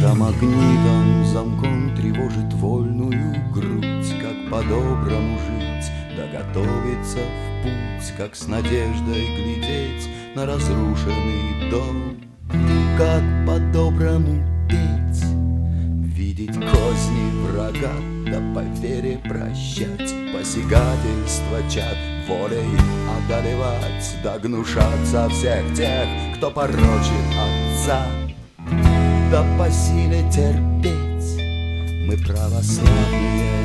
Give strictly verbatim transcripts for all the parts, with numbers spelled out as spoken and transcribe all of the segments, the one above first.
магнитом, замком тревожит вольную грудь. Как по-доброму жить, да готовиться в путь, как с надеждой глядеть на разрушенный дом. Как по-доброму петь, видеть козни врага, да по вере прощать посягательства чад, волей одолевать, да гнушаться всех тех, кто порочит отца. Да по силе терпеть мы православные.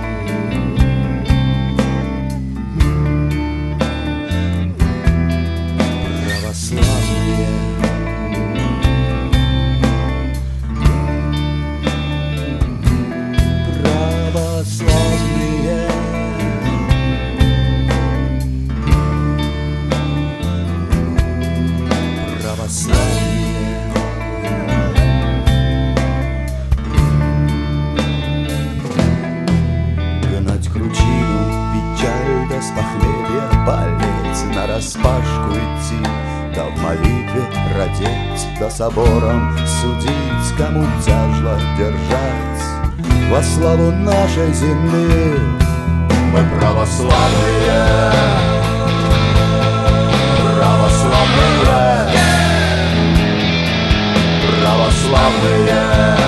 Православные. Православные. Православные. Гнать кручину, печаль да с похмелья болеть, нараспашку идти, да в молитве родить, да собором судить, кому тяжело держать во славу нашей земли. Мы православные, православные, православные.